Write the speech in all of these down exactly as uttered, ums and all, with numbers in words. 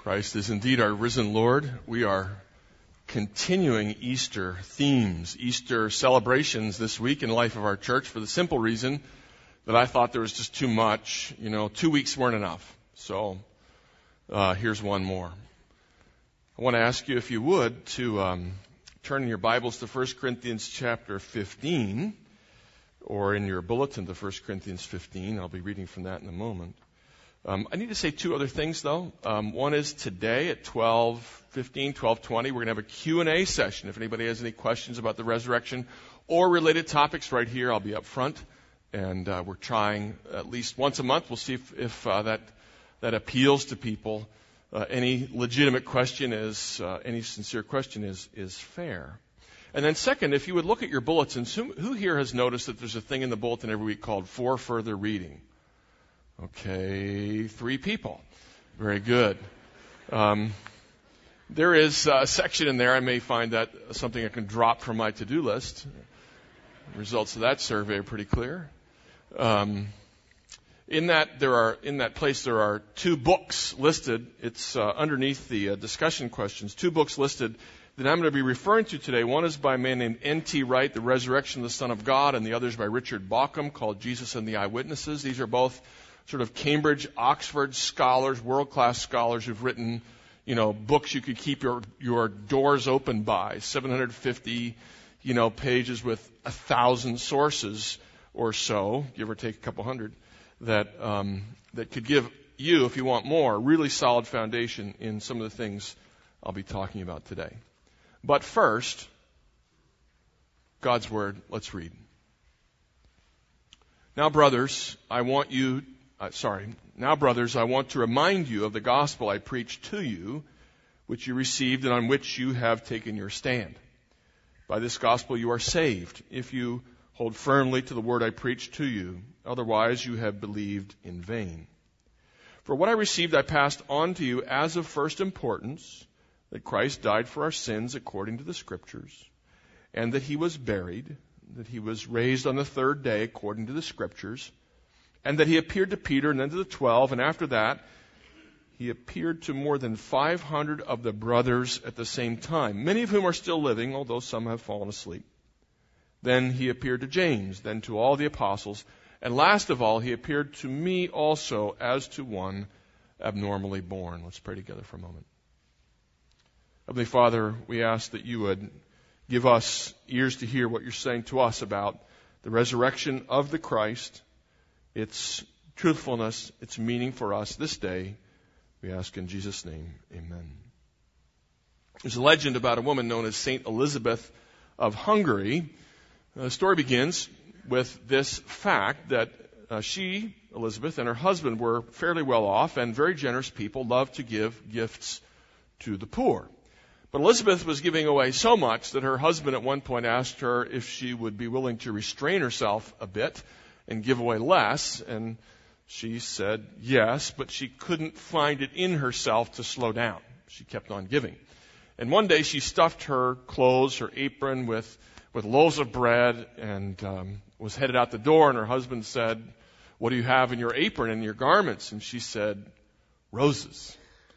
Christ is indeed our risen Lord. We are continuing Easter themes, Easter celebrations this week in the life of our church for the simple reason that I thought there was just too much. You know, two weeks weren't enough. So uh, here's one more. I want to ask you, if you would, to um, turn in your Bibles to First Corinthians chapter fifteen, or in your bulletin to First Corinthians fifteen. I'll be reading from that in a moment. Um, I need to say two other things, though. Um, one is today at twelve fifteen, twelve twenty, we're going to have a Q and A session. If anybody has any questions about the resurrection or related topics right here, I'll be up front. And uh, we're trying at least once a month. We'll see if, if uh, that that appeals to people. Uh, any legitimate question is, uh, any sincere question is is fair. And then second, if you would look at your bulletins, who, who here has noticed that there's a thing in the bulletin every week called For Further Reading? Okay, three people. Very good. Um, there is a section in there. I may find that something I can drop from my to-do list. Results of that survey are pretty clear. Um, in that there are in that place there are two books listed. It's uh, underneath the uh, discussion questions. Two books listed that I'm going to be referring to today. One is by a man named N T Wright, The Resurrection of the Son of God, and the other is by Richard Bauckham, called Jesus and the Eyewitnesses. These are both sort of Cambridge, Oxford scholars, world-class scholars who've written, you know, books you could keep your, your doors open by, seven hundred fifty, you know, pages with a thousand sources or so, give or take a couple hundred, that, um, that could give you, if you want more, a really solid foundation in some of the things I'll be talking about today. But first, God's Word, let's read. Now, brothers, I want you Uh, sorry. Now, brothers, I want to remind you of the gospel I preached to you, which you received and on which you have taken your stand. By this gospel you are saved, if you hold firmly to the word I preached to you. Otherwise you have believed in vain. For what I received I passed on to you as of first importance, that Christ died for our sins according to the Scriptures, and that he was buried, that he was raised on the third day according to the Scriptures, and that he appeared to Peter and then to the twelve, and after that, he appeared to more than five hundred of the brothers at the same time, many of whom are still living, although some have fallen asleep. Then he appeared to James, then to all the apostles, and last of all, he appeared to me also as to one abnormally born. Let's pray together for a moment. Heavenly Father, we ask that you would give us ears to hear what you're saying to us about the resurrection of the Christ, its truthfulness, its meaning for us this day. We ask in Jesus' name, amen. There's a legend about a woman known as Saint Elizabeth of Hungary. The story begins with this fact that uh, she, Elizabeth, and her husband were fairly well off and very generous people, loved to give gifts to the poor. But Elizabeth was giving away so much that her husband at one point asked her if she would be willing to restrain herself a bit and give away less, and she said yes, but she couldn't find it in herself to slow down. She kept on giving. And one day she stuffed her clothes, her apron, with, with loaves of bread, and um, was headed out the door, and her husband said, "What do you have in your apron and your garments?" And she said, "Roses."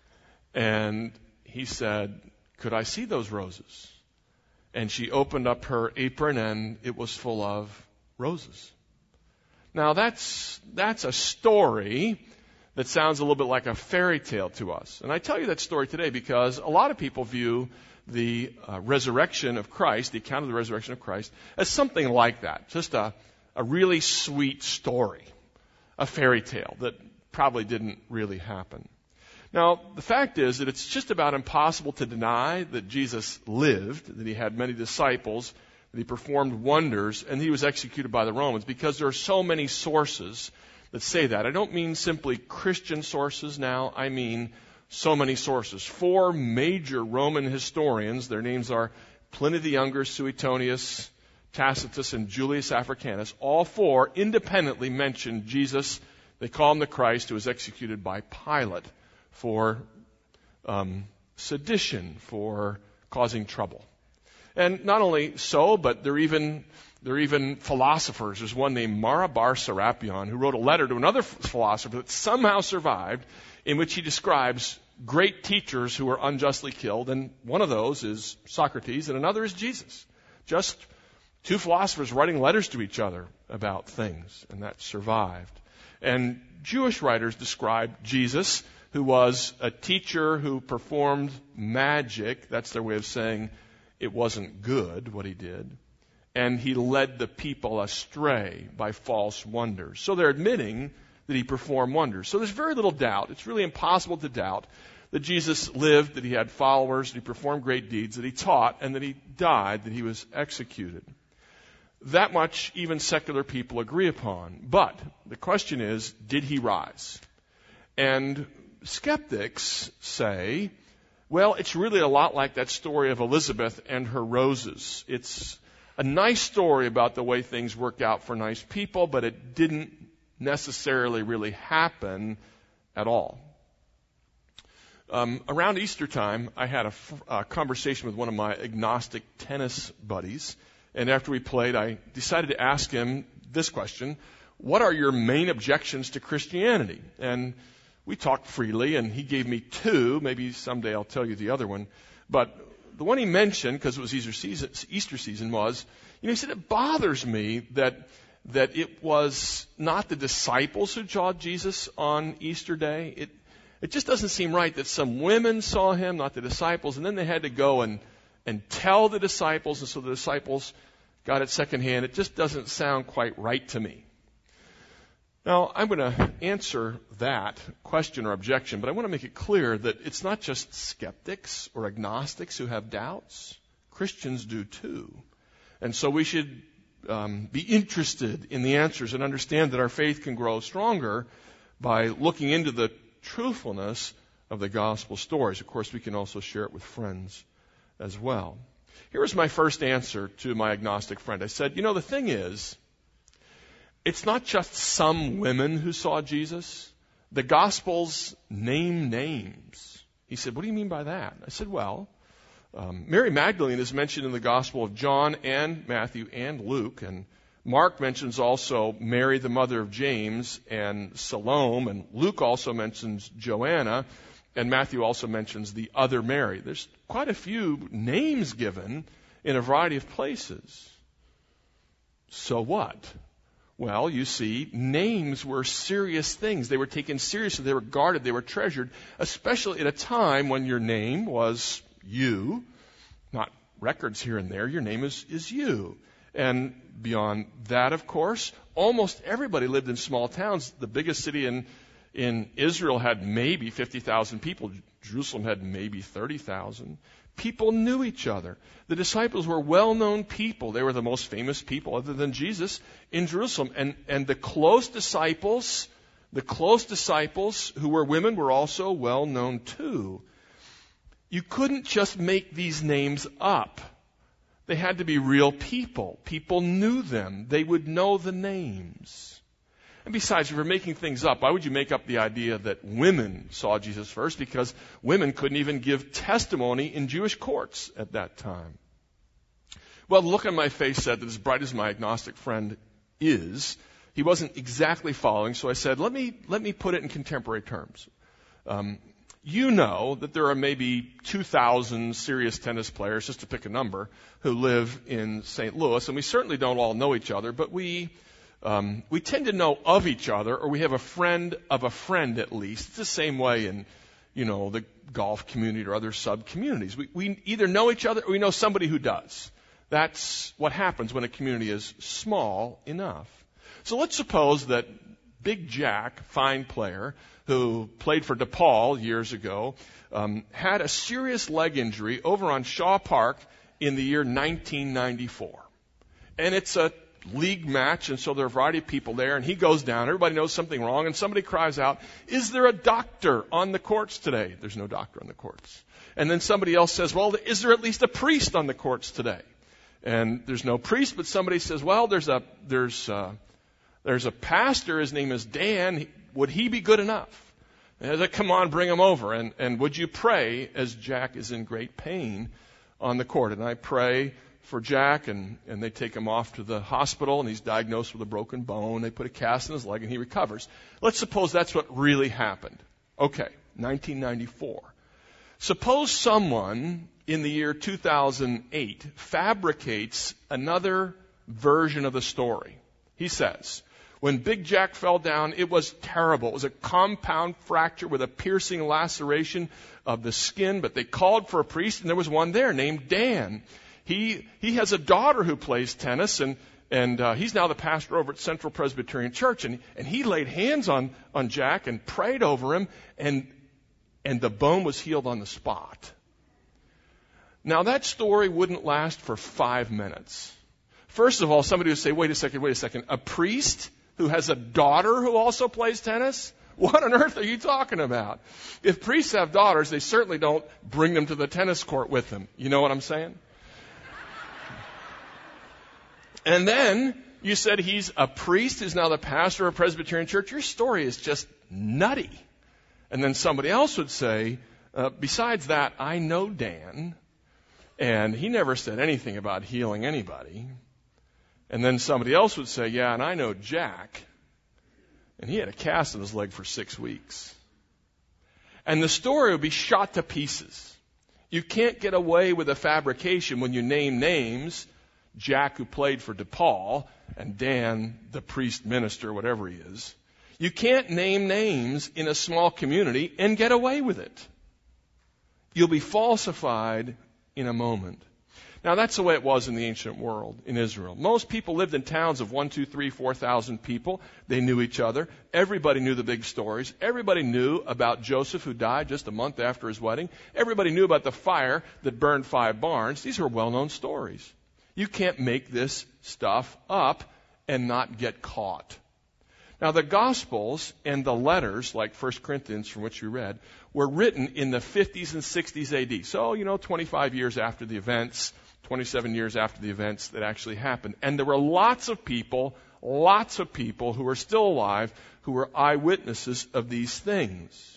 And he said, "Could I see those roses?" And she opened up her apron, and it was full of roses. Now, that's that's a story that sounds a little bit like a fairy tale to us. And I tell you that story today because a lot of people view the uh, resurrection of Christ, the account of the resurrection of Christ, as something like that, just a, a really sweet story, a fairy tale that probably didn't really happen. Now, the fact is that it's just about impossible to deny that Jesus lived, that he had many disciples, that he performed wonders, and he was executed by the Romans, because there are so many sources that say that. I don't mean simply Christian sources now. I mean so many sources. Four major Roman historians, their names are Pliny the Younger, Suetonius, Tacitus, and Julius Africanus. All four independently mention Jesus. They call him the Christ, who was executed by Pilate for um, sedition, for causing trouble. And not only so, but they're even they're even philosophers. There's one named Mara bar Serapion who wrote a letter to another philosopher that somehow survived, in which he describes great teachers who were unjustly killed, and one of those is Socrates, and another is Jesus. Just two philosophers writing letters to each other about things, and that survived. And Jewish writers describe Jesus, who was a teacher who performed magic. That's their way of saying it wasn't good, what he did. And he led the people astray by false wonders. So they're admitting that he performed wonders. So there's very little doubt. It's really impossible to doubt that Jesus lived, that he had followers, that he performed great deeds, that he taught, and that he died, that he was executed. That much even secular people agree upon. But the question is, did he rise? And skeptics say, well, it's really a lot like that story of Elizabeth and her roses. It's a nice story about the way things worked out for nice people, but it didn't necessarily really happen at all. Um, around Easter time, I had a, f- a conversation with one of my agnostic tennis buddies. And after we played, I decided to ask him this question: what are your main objections to Christianity? And we talked freely, and he gave me two. Maybe someday I'll tell you the other one. But the one he mentioned, because it was Easter season, Easter season was, you know, he said, it bothers me that that it was not the disciples who saw Jesus on Easter Day. It it just doesn't seem right that some women saw him, not the disciples, and then they had to go and and tell the disciples, and so the disciples got it secondhand. It just doesn't sound quite right to me. Now, I'm going to answer that question or objection, but I want to make it clear that it's not just skeptics or agnostics who have doubts. Christians do too. And so we should um, be interested in the answers and understand that our faith can grow stronger by looking into the truthfulness of the gospel stories. Of course, we can also share it with friends as well. Here was my first answer to my agnostic friend. I said, you know, the thing is, it's not just some women who saw Jesus. The Gospels name names. He said, what do you mean by that? I said, well, um, Mary Magdalene is mentioned in the Gospel of John and Matthew and Luke, and Mark mentions also Mary, the mother of James, and Salome, and Luke also mentions Joanna, and Matthew also mentions the other Mary. There's quite a few names given in a variety of places. So what? Well, you see, names were serious things. They were taken seriously. They were guarded. They were treasured, especially at a time when your name was you, not records here and there. Your name is, is you. And beyond that, of course, almost everybody lived in small towns. The biggest city in In Israel had maybe fifty thousand people. Jerusalem had maybe thirty thousand. People knew each other. The disciples were well-known people. They were the most famous people other than Jesus in Jerusalem. And, and the close disciples, the close disciples who were women were also well-known too. You couldn't just make these names up. They had to be real people. People knew them. They would know the names. And besides, if you're making things up, why would you make up the idea that women saw Jesus first? Because women couldn't even give testimony in Jewish courts at that time. Well, the look on my face said that as bright as my agnostic friend is, he wasn't exactly following, so I said, let me, let me put it in contemporary terms. Um, you know that there are maybe two thousand serious tennis players, just to pick a number, who live in Saint Louis, and we certainly don't all know each other, but we... Um, we tend to know of each other, or we have a friend of a friend at least. It's the same way in, you know, the golf community or other sub-communities. We, we either know each other or we know somebody who does. That's what happens when a community is small enough. So let's suppose that Big Jack, fine player, who played for DePaul years ago, um, had a serious leg injury over on Shaw Park in the year nineteen ninety-four. And it's a league match, and so there are a variety of people there, and he goes down. Everybody knows something wrong, and somebody cries out, is there a doctor on the courts today? There's no doctor on the courts. And then somebody else says, well, is there at least a priest on the courts today? And there's no priest, but somebody says, well, there's a there's a, there's a pastor. His name is Dan. Would he be good enough? And I said, come on, bring him over. And, and would you pray as Jack is in great pain on the court? And I pray for Jack, and, and they take him off to the hospital, and he's diagnosed with a broken bone. They put a cast in his leg, and he recovers. Let's suppose that's what really happened. Okay, nineteen ninety-four. Suppose someone in the year two thousand eight fabricates another version of the story. He says, when Big Jack fell down, it was terrible. It was a compound fracture with a piercing laceration of the skin, but they called for a priest, and there was one there named Dan. He he has a daughter who plays tennis, and and uh, he's now the pastor over at Central Presbyterian Church, and and he laid hands on on Jack and prayed over him, and and the bone was healed on the spot. Now that story wouldn't last for five minutes. First of all, somebody would say, wait a second, wait a second, a priest who has a daughter who also plays tennis? What on earth are you talking about? If priests have daughters, they certainly don't bring them to the tennis court with them. You know what I'm saying? And then you said he's a priest who's now the pastor of a Presbyterian church. Your story is just nutty. And then somebody else would say, uh, besides that, I know Dan, and he never said anything about healing anybody. And then somebody else would say, yeah, and I know Jack, and he had a cast in his leg for six weeks. And the story would be shot to pieces. You can't get away with a fabrication when you name names, Jack who played for DePaul, and Dan, the priest minister, whatever he is. You can't name names in a small community and get away with it. You'll be falsified in a moment. Now, that's the way it was in the ancient world, in Israel. Most people lived in towns of one, two, three, four thousand people. They knew each other. Everybody knew the big stories. Everybody knew about Joseph, who died just a month after his wedding. Everybody knew about the fire that burned five barns. These are well-known stories. You can't make this stuff up and not get caught. Now, the Gospels and the letters, like First Corinthians, from which we read, were written in the fifties and sixties A D. So, you know, twenty-five years after the events, twenty-seven years after the events that actually happened. And there were lots of people, lots of people who are still alive who were eyewitnesses of these things.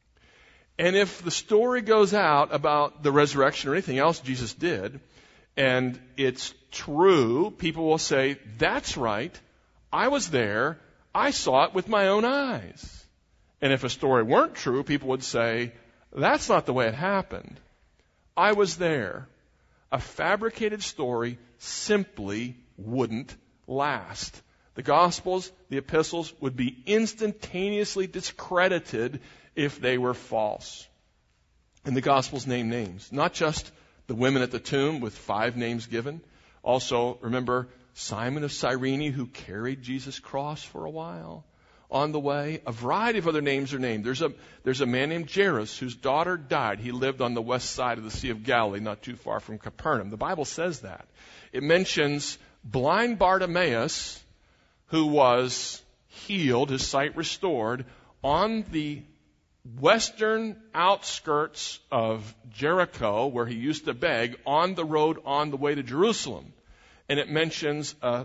And if the story goes out about the resurrection or anything else Jesus did, and it's true, people will say, that's right, I was there, I saw it with my own eyes. And if a story weren't true, people would say, that's not the way it happened. I was there. A fabricated story simply wouldn't last. The Gospels, the epistles, would be instantaneously discredited if they were false. And the Gospels name names, not just the women at the tomb with five names given. Also, remember Simon of Cyrene, who carried Jesus' cross for a while. On the way, a variety of other names are named. There's a, there's a man named Jairus whose daughter died. He lived on the west side of the Sea of Galilee, not too far from Capernaum. The Bible says that. It mentions blind Bartimaeus, who was healed, his sight restored, on the western outskirts of Jericho, where he used to beg, on the road on the way to Jerusalem. And it mentions a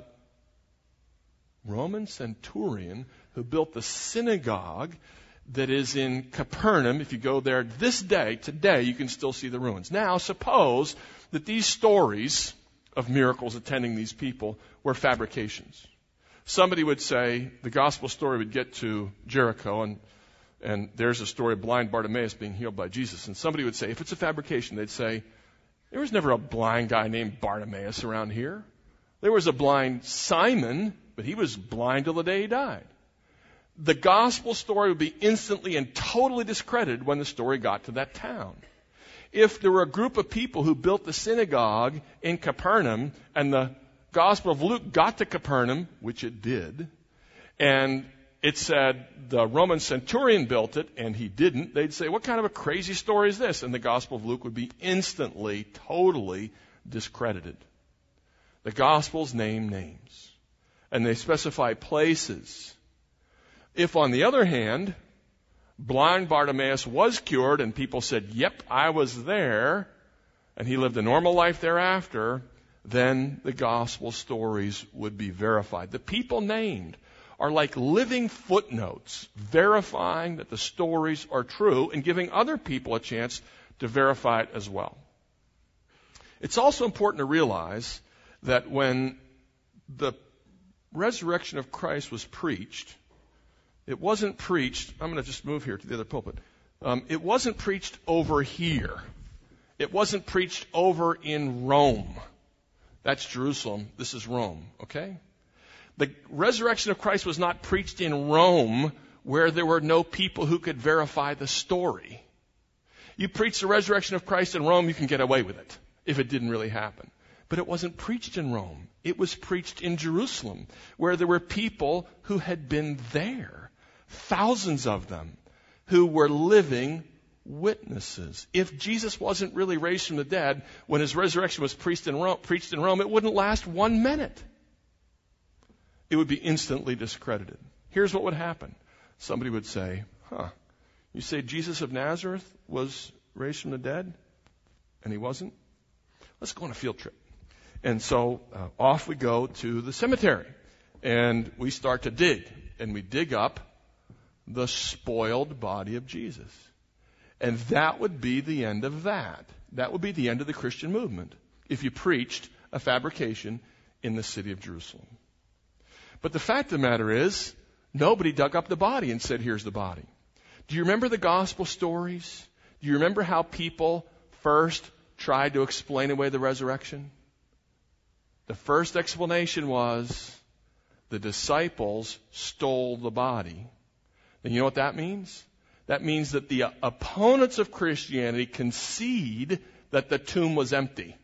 Roman centurion who built the synagogue that is in Capernaum. If you go there this day, today, you can still see the ruins. Now, suppose that these stories of miracles attending these people were fabrications. Somebody would say the gospel story would get to Jericho, and and there's a story of blind Bartimaeus being healed by Jesus. And somebody would say, if it's a fabrication, they'd say, there was never a blind guy named Bartimaeus around here. There was a blind Simon, but he was blind till the day he died. The gospel story would be instantly and totally discredited when the story got to that town. If there were a group of people who built the synagogue in Capernaum, and the Gospel of Luke got to Capernaum, which it did, and it said the Roman centurion built it and he didn't, they'd say, what kind of a crazy story is this? And the Gospel of Luke would be instantly, totally discredited. The Gospels name names, and they specify places. If, on the other hand, blind Bartimaeus was cured and people said, yep, I was there, and he lived a normal life thereafter, then the gospel stories would be verified. The people named are like living footnotes, verifying that the stories are true and giving other people a chance to verify it as well. It's also important to realize that when the resurrection of Christ was preached, it wasn't preached, I'm going to just move here to the other pulpit. Um, it wasn't preached over here. It wasn't preached over in Rome. That's Jerusalem. This is Rome, okay? The resurrection of Christ was not preached in Rome where there were no people who could verify the story. You preach the resurrection of Christ in Rome, you can get away with it if it didn't really happen. But it wasn't preached in Rome. It was preached in Jerusalem, where there were people who had been there, thousands of them, who were living witnesses. If Jesus wasn't really raised from the dead when his resurrection was preached in Rome, preached in Rome, it wouldn't last one minute. It would be instantly discredited. Here's what would happen. Somebody would say, huh, you say Jesus of Nazareth was raised from the dead? And he wasn't? Let's go on a field trip. And so uh, off we go to the cemetery. And we start to dig. And we dig up the spoiled body of Jesus. And that would be the end of that. That would be the end of the Christian movement if you preached a fabrication in the city of Jerusalem. But the fact of the matter is, nobody dug up the body and said, here's the body. Do you remember the gospel stories? Do you remember how people first tried to explain away the resurrection? The first explanation was the disciples stole the body. And you know what that means? That means that the opponents of Christianity concede that the tomb was empty.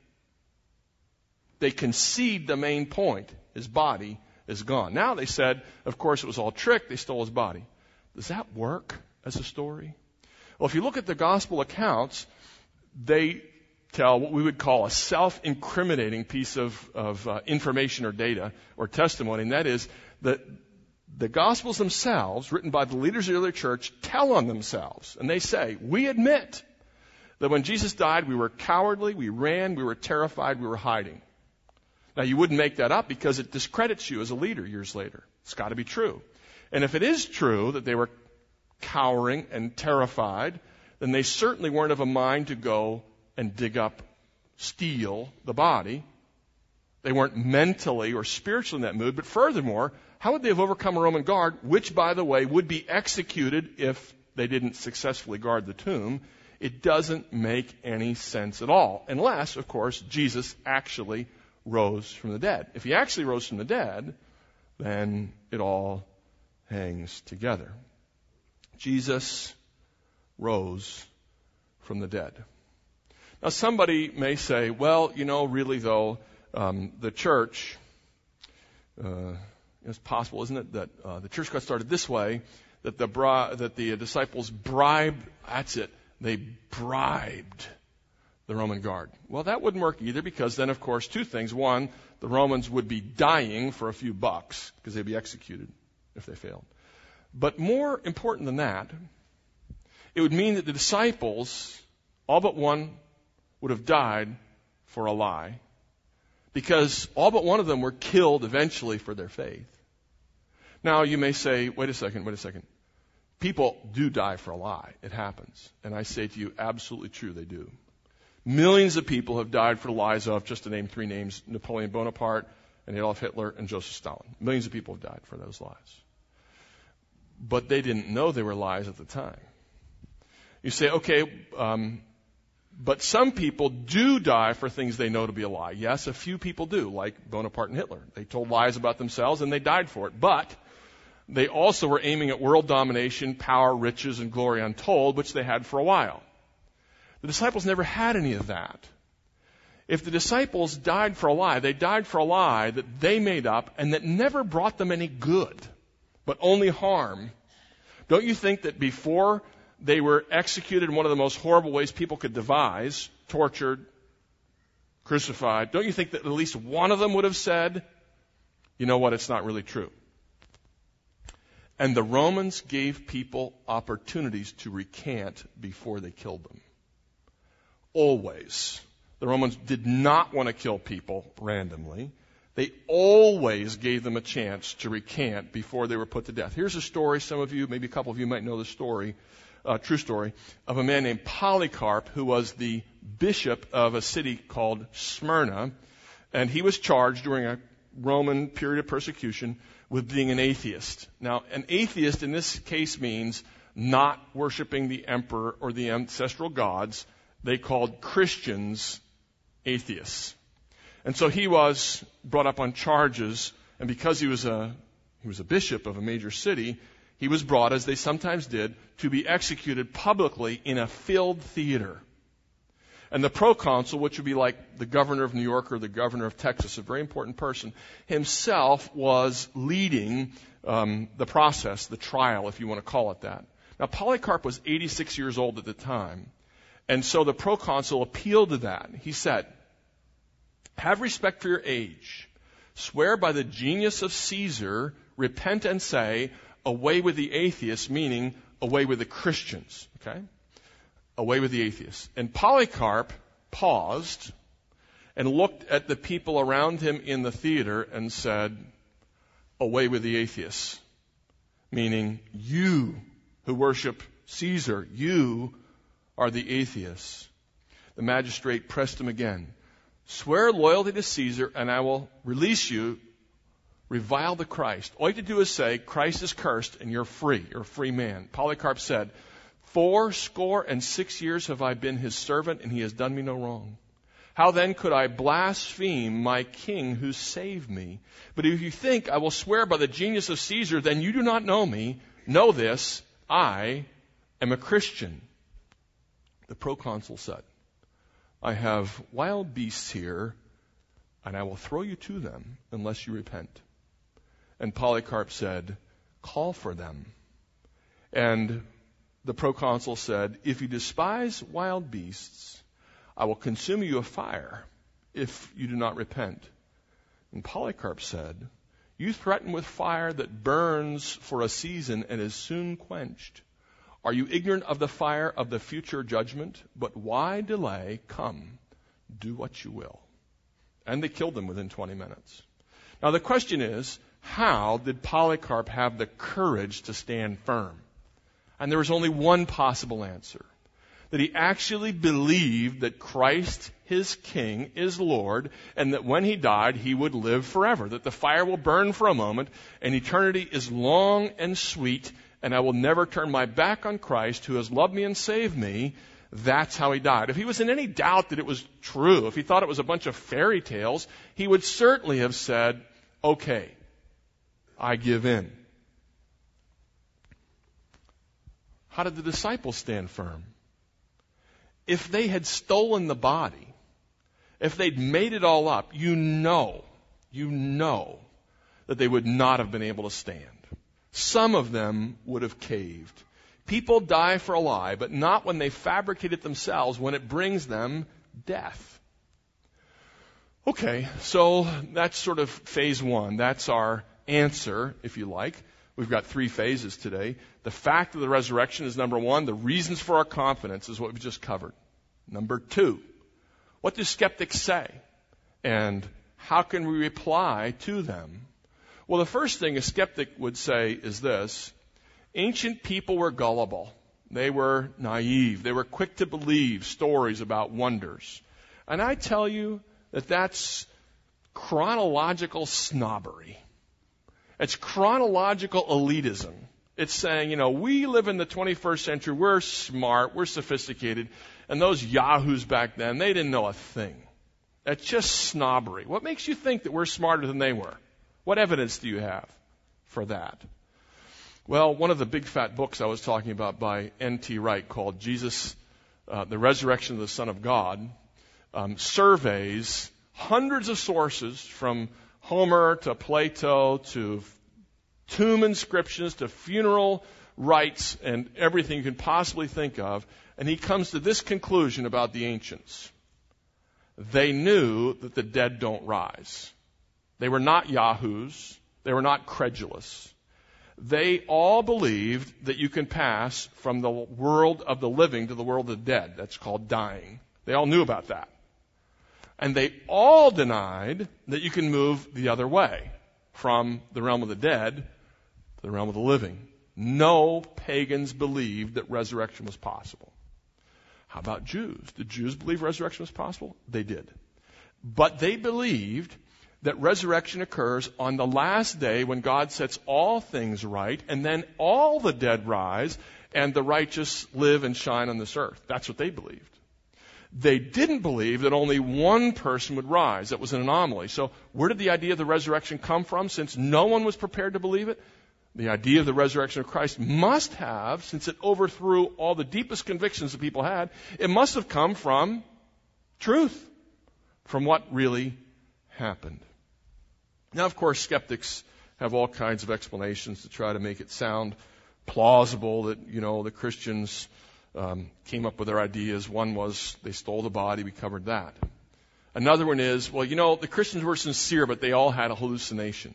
They concede the main point. His body is gone. Now they said, of course, it was all trick. They stole his body. Does that work as a story? Well, if you look at the gospel accounts, they tell what we would call a self-incriminating piece of, of uh, information or data or testimony, and that is that the Gospels themselves, written by the leaders of the early church, tell on themselves. And they say, we admit that when Jesus died, we were cowardly, we ran, we were terrified, we were hiding. Now, you wouldn't make that up because it discredits you as a leader years later. It's got to be true. And if it is true that they were cowering and terrified, then they certainly weren't of a mind to go and dig up, steal the body. They weren't mentally or spiritually in that mood. But furthermore, how would they have overcome a Roman guard, which, by the way, would be executed if they didn't successfully guard the tomb? It doesn't make any sense at all, unless, of course, Jesus actually rose from the dead. If he actually rose from the dead, then it all hangs together. Jesus rose from the dead. Now, somebody may say, well, you know, really, though, um, the church, uh, it's possible, isn't it, that uh, the church got started this way, that the bri- that the disciples bribed, that's it, they bribed the Roman guard. Well, that wouldn't work either, because then, of course, two things. One, the Romans would be dying for a few bucks because they'd be executed if they failed. But more important than that, it would mean that the disciples, all but one, would have died for a lie, because all but one of them were killed eventually for their faith. Now, you may say, wait a second, wait a second. People do die for a lie. It happens. And I say to you, absolutely true, they do. Millions of people have died for the lies of, just to name three names, Napoleon Bonaparte and Adolf Hitler and Joseph Stalin. Millions of people have died for those lies. But they didn't know they were lies at the time. You say, okay, um, but some people do die for things they know to be a lie. Yes, a few people do, like Bonaparte and Hitler. They told lies about themselves and they died for it. But they also were aiming at world domination, power, riches, and glory untold, which they had for a while. The disciples never had any of that. If the disciples died for a lie, they died for a lie that they made up and that never brought them any good, but only harm. Don't you think that before they were executed in one of the most horrible ways people could devise, tortured, crucified, don't you think that at least one of them would have said, you know what, it's not really true? And the Romans gave people opportunities to recant before they killed them. Always. The Romans did not want to kill people randomly. They always gave them a chance to recant before they were put to death. Here's a story. Some of you, maybe a couple of you might know the story, a true story, of a man named Polycarp who was the bishop of a city called Smyrna. And he was charged during a Roman period of persecution with being an atheist. Now, an atheist in this case means not worshiping the emperor or the ancestral gods, they called Christians atheists. And so he was brought up on charges, and because he was a he was a bishop of a major city, he was brought, as they sometimes did, to be executed publicly in a filled theater. And the proconsul, which would be like the governor of New York or the governor of Texas, a very important person, himself was leading um, the process, the trial, if you want to call it that. Now, Polycarp was eighty-six years old at the time, and so the proconsul appealed to that. He said, "Have respect for your age. Swear by the genius of Caesar, repent and say, away with the atheists," meaning away with the Christians, okay? Away with the atheists. And Polycarp paused and looked at the people around him in the theater and said, "Away with the atheists," meaning you who worship Caesar, you are the atheists. The magistrate pressed him again. "Swear loyalty to Caesar and I will release you. Revile the Christ." All you have to do is say, "Christ is cursed," and you're free. You're a free man. Polycarp said, "Four score and six years have I been his servant, and he has done me no wrong. How then could I blaspheme my king who saved me? But if you think I will swear by the genius of Caesar, then you do not know me. Know this, I am a Christian." The proconsul said, "I have wild beasts here, and I will throw you to them unless you repent." And Polycarp said, "Call for them." And the proconsul said, "If you despise wild beasts, I will consume you with fire if you do not repent." And Polycarp said, "You threaten with fire that burns for a season and is soon quenched. Are you ignorant of the fire of the future judgment? But why delay? Come, do what you will." And they killed him within twenty minutes. Now the question is, how did Polycarp have the courage to stand firm? And there was only one possible answer. That he actually believed that Christ, his King, is Lord, and that when he died, he would live forever. That the fire will burn for a moment, and eternity is long and sweet, and I will never turn my back on Christ, who has loved me and saved me. That's how he died. If he was in any doubt that it was true, if he thought it was a bunch of fairy tales, he would certainly have said, "Okay, I give in." How did the disciples stand firm? If they had stolen the body, if they'd made it all up, you know, you know that they would not have been able to stand. Some of them would have caved. People die for a lie, but not when they fabricate it themselves, when it brings them death. Okay, so that's sort of phase one. That's our answer, if you like. We've got three phases today. The fact of the resurrection is number one. The reasons for our confidence is what we just covered. Number two, what do skeptics say? And how can we reply to them? Well, the first thing a skeptic would say is this: ancient people were gullible. They were naive. They were quick to believe stories about wonders. And I tell you that that's chronological snobbery. It's chronological elitism. It's saying, you know, we live in the twenty-first century, we're smart, we're sophisticated, and those yahoos back then, they didn't know a thing. It's just snobbery. What makes you think that we're smarter than they were? What evidence do you have for that? Well, one of the big fat books I was talking about by N T Wright called Jesus, uh, The Resurrection of the Son of God, um, surveys hundreds of sources from Homer to Plato to tomb inscriptions to funeral rites and everything you can possibly think of. And he comes to this conclusion about the ancients. They knew that the dead don't rise. They were not yahoos. They were not credulous. They all believed that you can pass from the world of the living to the world of the dead. That's called dying. They all knew about that. And they all denied that you can move the other way, from the realm of the dead to the realm of the living. No pagans believed that resurrection was possible. How about Jews? Did Jews believe resurrection was possible? They did. But they believed that resurrection occurs on the last day when God sets all things right, and then all the dead rise, and the righteous live and shine on this earth. That's what they believed. They didn't believe that only one person would rise. That was an anomaly. So where did the idea of the resurrection come from? Since no one was prepared to believe it, the idea of the resurrection of Christ must have, since it overthrew all the deepest convictions that people had, it must have come from truth, from what really happened. Now, of course, skeptics have all kinds of explanations to try to make it sound plausible that, you know, the Christians um, came up with their ideas. One was they stole the body. We covered that. Another one is, well, you know, the Christians were sincere, but they all had a hallucination.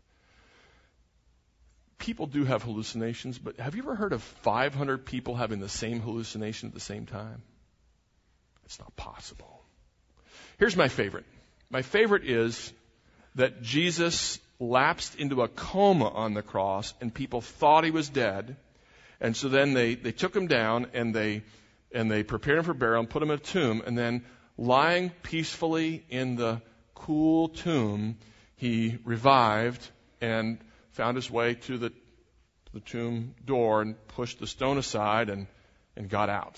People do have hallucinations, but have you ever heard of five hundred people having the same hallucination at the same time? It's not possible. Here's my favorite. My favorite is that Jesus lapsed into a coma on the cross, and people thought he was dead. And so then they, they took him down, and they and they prepared him for burial and put him in a tomb. And then lying peacefully in the cool tomb, he revived and found his way to the, to the tomb door and pushed the stone aside and, and got out.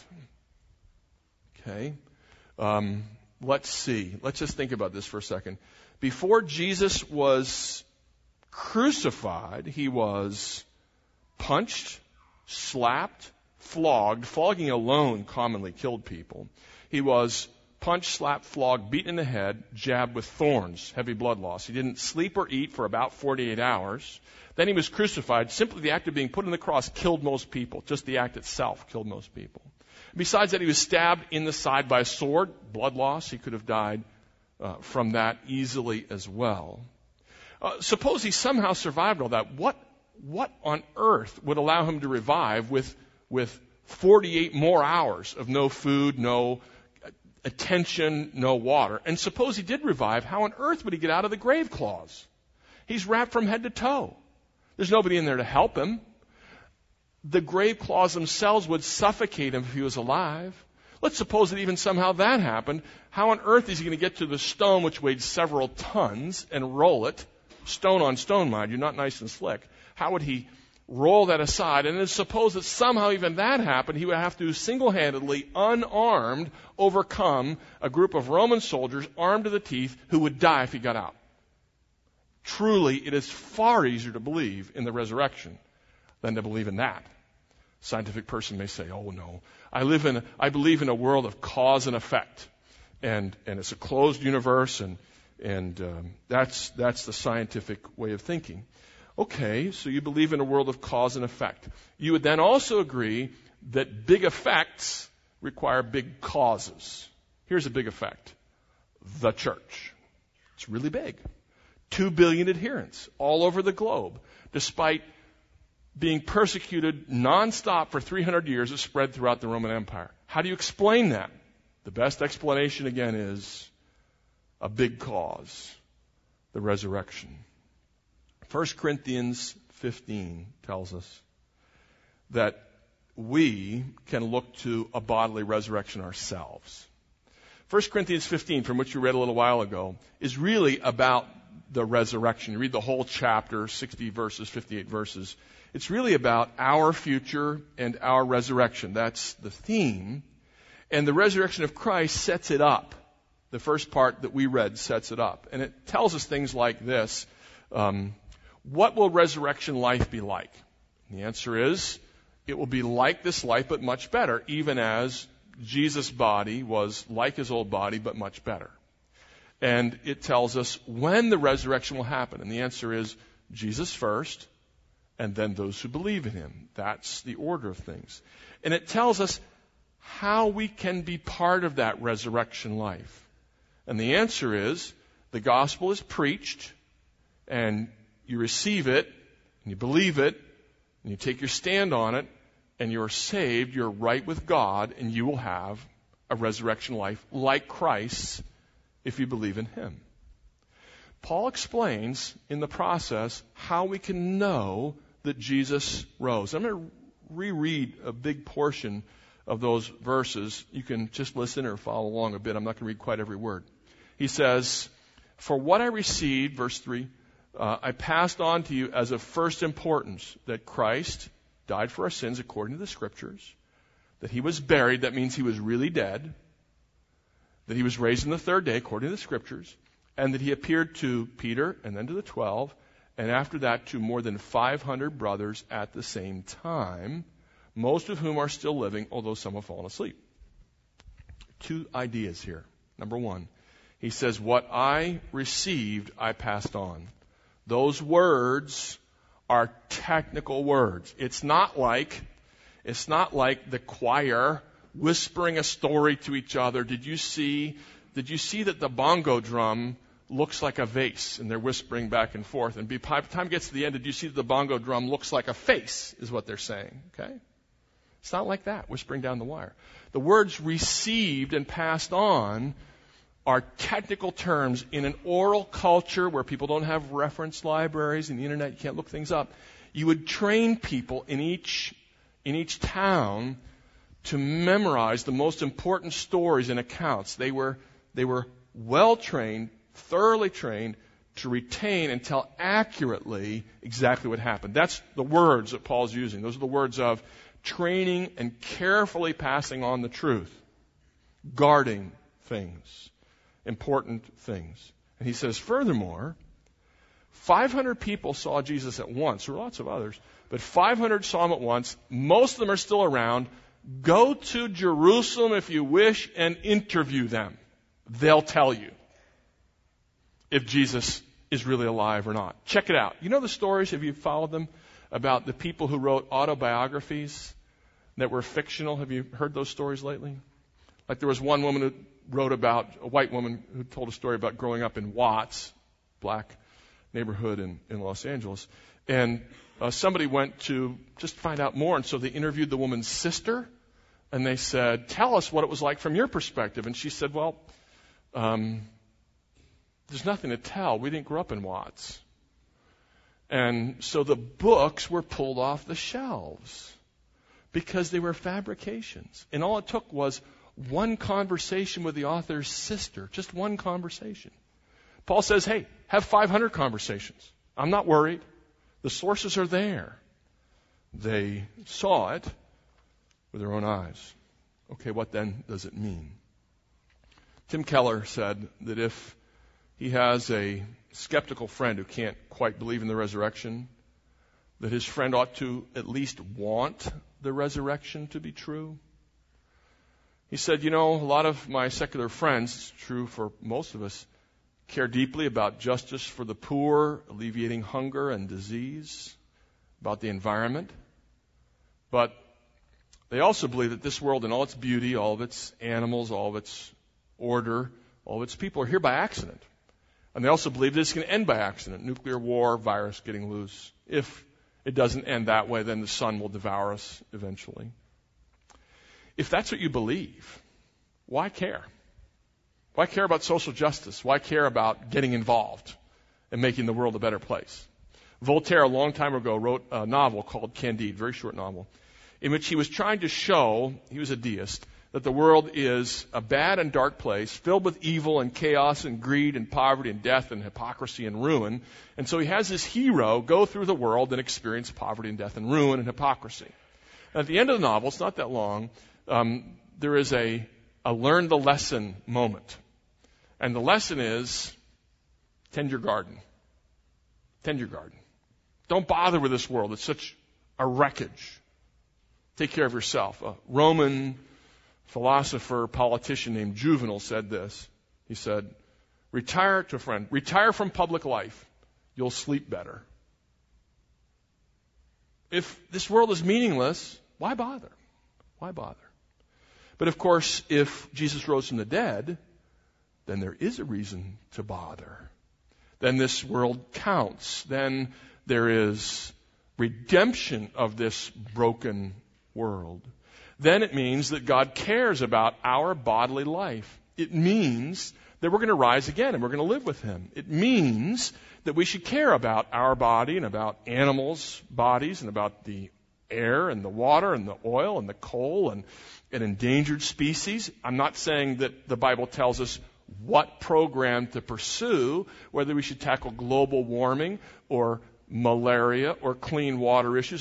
Okay. Um, let's see. Let's just think about this for a second. Before Jesus was crucified, he was punched, slapped, flogged. Flogging alone commonly killed people. He was punched, slapped, flogged, beaten in the head, jabbed with thorns, heavy blood loss. He didn't sleep or eat for about forty-eight hours. Then he was crucified. Simply the act of being put on the cross killed most people. Just the act itself killed most people. Besides that, he was stabbed in the side by a sword, blood loss. He could have died uh, from that easily as well. Uh, suppose he somehow survived all that. What what on earth would allow him to revive with with forty-eight more hours of no food, no attention, no water? And suppose he did revive, how on earth would he get out of the grave cloths? He's wrapped from head to toe. There's nobody in there to help him. The grave cloths themselves would suffocate him if he was alive. Let's suppose that even somehow that happened. How on earth is he going to get to the stone, which weighed several tons, and roll it? Stone on stone, mind you, not nice and slick. How would he roll that aside? And then suppose that somehow even that happened, he would have to single-handedly, unarmed, overcome a group of Roman soldiers armed to the teeth who would die if he got out. Truly, it is far easier to believe in the resurrection than to believe in that. A scientific person may say, oh no, I live in, I believe in a world of cause and effect. And, and it's a closed universe, and, and um, that's, that's the scientific way of thinking. Okay, so you believe in a world of cause and effect. You would then also agree that big effects require big causes. Here's a big effect. The church. It's really big. Two billion adherents all over the globe. Despite being persecuted nonstop for three hundred years, it spread throughout the Roman Empire. How do you explain that? The best explanation, again, is a big cause. The resurrection. First Corinthians fifteen tells us that we can look to a bodily resurrection ourselves. First Corinthians fifteen, from which you read a little while ago, is really about the resurrection. You read the whole chapter, sixty verses, fifty-eight verses. It's really about our future and our resurrection. That's the theme. And the resurrection of Christ sets it up. The first part that we read sets it up. And it tells us things like this. Um, what will resurrection life be like? And the answer is, it will be like this life, but much better, even as Jesus' body was like his old body, but much better. And it tells us when the resurrection will happen. And the answer is Jesus first, and then those who believe in him. That's the order of things. And it tells us how we can be part of that resurrection life. And the answer is the gospel is preached, and you receive it, and you believe it, and you take your stand on it, and you're saved, you're right with God, and you will have a resurrection life like Christ's if you believe in him. Paul explains in the process how we can know that Jesus rose. I'm going to reread a big portion of those verses. You can just listen or follow along a bit. I'm not going to read quite every word. He says, for what I received, verse three, uh, I passed on to you as of first importance, that Christ died for our sins according to the Scriptures, that he was buried, that means he was really dead, that he was raised on the third day according to the Scriptures, and that he appeared to Peter and then to the twelve, and after that to more than five hundred brothers at the same time, most of whom are still living, although some have fallen asleep. Two ideas here. Number one, he says, what I received, I passed on. Those words are technical words. It's not like, it's not like the choir whispering a story to each other. Did you see, did you see that the bongo drum looks like a vase? And they're whispering back and forth. And by the time it gets to the end, did you see that the bongo drum looks like a face, is what they're saying. Okay? It's not like that, whispering down the wire. The words received and passed on are technical terms in an oral culture where people don't have reference libraries and the internet, you can't look things up. You would train people in each, in each town to memorize the most important stories and accounts. They were, they were well trained, thoroughly trained to retain and tell accurately exactly what happened. That's the words that Paul's using. Those are the words of training and carefully passing on the truth, guarding things, important things. And he says, furthermore, five hundred people saw Jesus at once. There were lots of others, but five hundred saw him at once. Most of them are still around. Go to Jerusalem if you wish and interview them. They'll tell you if Jesus is really alive or not. Check it out. You know the stories, have you followed them, about the people who wrote autobiographies that were fictional? Have you heard those stories lately? Like there was one woman who wrote about, a white woman who told a story about growing up in Watts, black neighborhood in, in Los Angeles. And uh, somebody went to just find out more, and so they interviewed the woman's sister, and they said, tell us what it was like from your perspective. And she said, well, um, there's nothing to tell. We didn't grow up in Watts. And so the books were pulled off the shelves because they were fabrications. And all it took was one conversation with the author's sister, just one conversation. Paul says, hey, have five hundred conversations. I'm not worried. The sources are there. They saw it with their own eyes. Okay, what then does it mean? Tim Keller said that if he has a skeptical friend who can't quite believe in the resurrection, that his friend ought to at least want the resurrection to be true. He said, you know, a lot of my secular friends, it's true for most of us, care deeply about justice for the poor, alleviating hunger and disease, about the environment. But they also believe that this world in all its beauty, all of its animals, all of its order, all of its people are here by accident. And they also believe that it's going to end by accident. Nuclear war, virus getting loose. If it doesn't end that way, then the sun will devour us eventually. If that's what you believe, why care? Why care about social justice? Why care about getting involved and making the world a better place? Voltaire, a long time ago, wrote a novel called Candide, very short novel, in which he was trying to show, he was a deist, that the world is a bad and dark place, filled with evil and chaos and greed and poverty and death and hypocrisy and ruin. And so he has this hero go through the world and experience poverty and death and ruin and hypocrisy. And at the end of the novel, it's not that long, um, there is a, a learn the lesson moment. And the lesson is, tend your garden. Tend your garden. Don't bother with this world. It's such a wreckage. Take care of yourself. A Roman philosopher, politician named Juvenal said this. He said, retire to a friend, retire from public life. You'll sleep better. If this world is meaningless, why bother? Why bother? But of course, if Jesus rose from the dead, then there is a reason to bother. Then this world counts. Then there is redemption of this broken world. Then it means that God cares about our bodily life. It means that we're going to rise again and we're going to live with Him. It means that we should care about our body and about animals' bodies and about the air and the water and the oil and the coal and, and endangered species. I'm not saying that the Bible tells us what program to pursue, whether we should tackle global warming or malaria or clean water issues.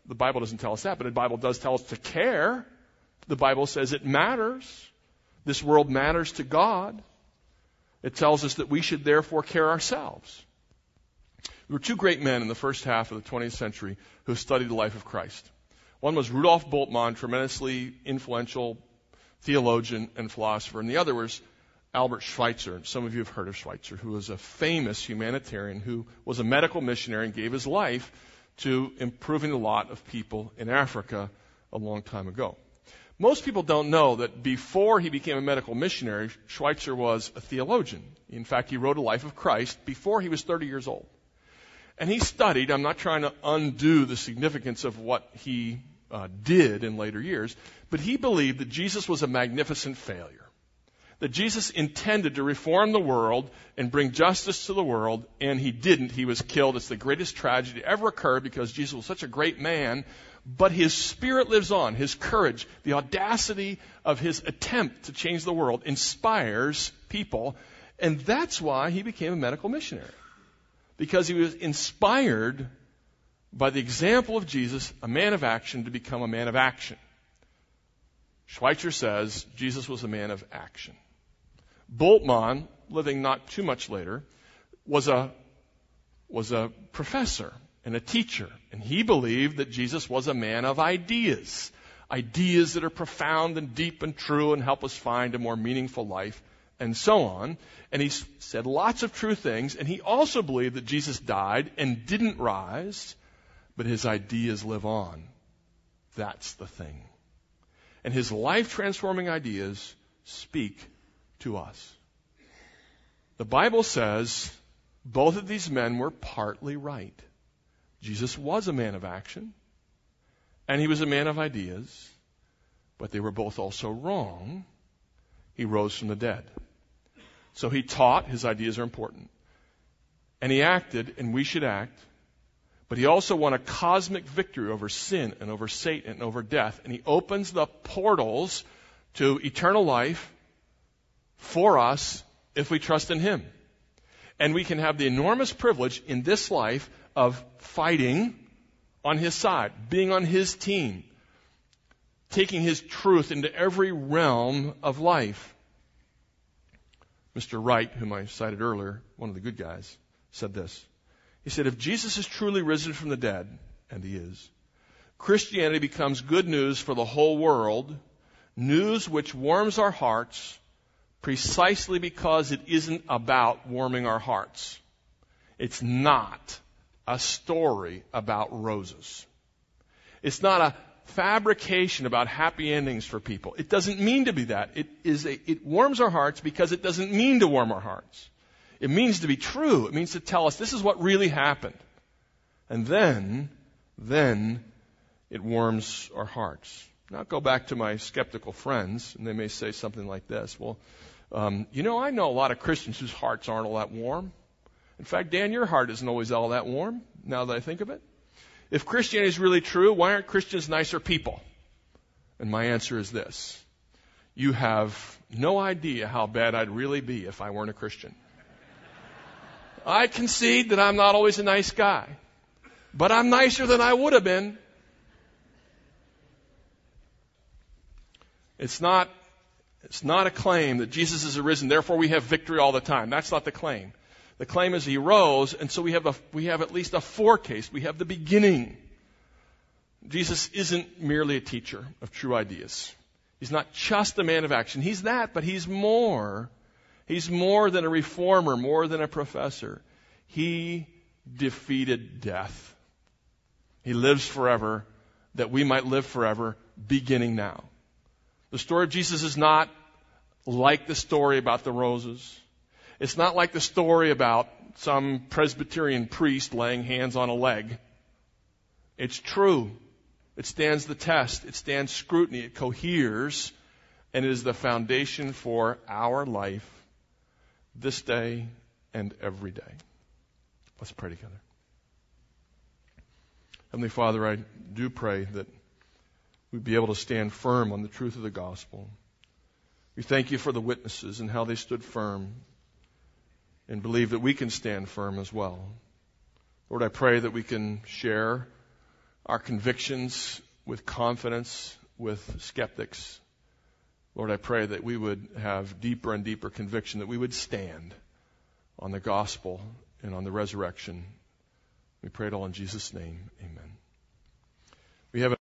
the Bible doesn't tell us that, but the Bible does tell us to care. The Bible says it matters. This world matters to God. It tells us that we should therefore care ourselves. There were two great men in the first half of the twentieth century who studied the life of Christ. One was Rudolf Bultmann, tremendously influential theologian and philosopher, and the other was Albert Schweitzer. Some of you have heard of Schweitzer, who was a famous humanitarian who was a medical missionary and gave his life to improving the lot of people in Africa a long time ago. Most people don't know that before he became a medical missionary, Schweitzer was a theologian. In fact, he wrote a life of Christ before he was thirty years old. And he studied, I'm not trying to undo the significance of what he uh, did in later years, but he believed that Jesus was a magnificent failure. That Jesus intended to reform the world and bring justice to the world, and he didn't. He was killed. It's the greatest tragedy ever occurred because Jesus was such a great man, but his spirit lives on. His courage, the audacity of his attempt to change the world inspires people, and that's why he became a medical missionary. Because he was inspired by the example of Jesus, a man of action, to become a man of action. Schweitzer says Jesus was a man of action. Bultmann, living not too much later, was a, was a professor and a teacher. And he believed that Jesus was a man of ideas. Ideas that are profound and deep and true and help us find a more meaningful life, and so on. And he said lots of true things. And he also believed that Jesus died and didn't rise, but his ideas live on. That's the thing. And his life-transforming ideas speak to us. The Bible says both of these men were partly right. Jesus was a man of action, and he was a man of ideas, but they were both also wrong. He rose from the dead. So he taught, his ideas are important. And he acted, and we should act. But he also won a cosmic victory over sin and over Satan and over death. And he opens the portals to eternal life for us if we trust in him. And we can have the enormous privilege in this life of fighting on his side, being on his team, taking his truth into every realm of life. Mister Wright, whom I cited earlier, one of the good guys, said this. He said, if Jesus is truly risen from the dead, and he is, Christianity becomes good news for the whole world, news which warms our hearts precisely because it isn't about warming our hearts. It's not a story about roses. It's not a fabrication about happy endings for people. It doesn't mean to be that. It is a, it warms our hearts because it doesn't mean to warm our hearts. It means to be true. It means to tell us this is what really happened. And then, then it warms our hearts. Now I'll go back to my skeptical friends, and they may say something like this. Well, um, you know, I know a lot of Christians whose hearts aren't all that warm. In fact, Dan, your heart isn't always all that warm, now that I think of it. If Christianity is really true, why aren't Christians nicer people? And my answer is this. You have no idea how bad I'd really be if I weren't a Christian. I concede that I'm not always a nice guy, but I'm nicer than I would have been. It's not, it's not a claim that Jesus is arisen, therefore we have victory all the time. That's not the claim. The claim is he rose, and so we have a, we have at least a foretaste. We have the beginning. Jesus isn't merely a teacher of true ideas. He's not just a man of action. He's that, but he's more. He's more than a reformer, more than a professor. He defeated death. He lives forever, that we might live forever, beginning now. The story of Jesus is not like the story about the roses. It's not like the story about some Presbyterian priest laying hands on a leg. It's true. It stands the test. It stands scrutiny. It coheres. And it is the foundation for our life this day and every day. Let's pray together. Heavenly Father, I do pray that we'd be able to stand firm on the truth of the gospel. We thank you for the witnesses and how they stood firm, and believe that we can stand firm as well. Lord, I pray that we can share our convictions with confidence with skeptics. Lord, I pray that we would have deeper and deeper conviction, that we would stand on the gospel and on the resurrection. We pray it all in Jesus' name. Amen. We have a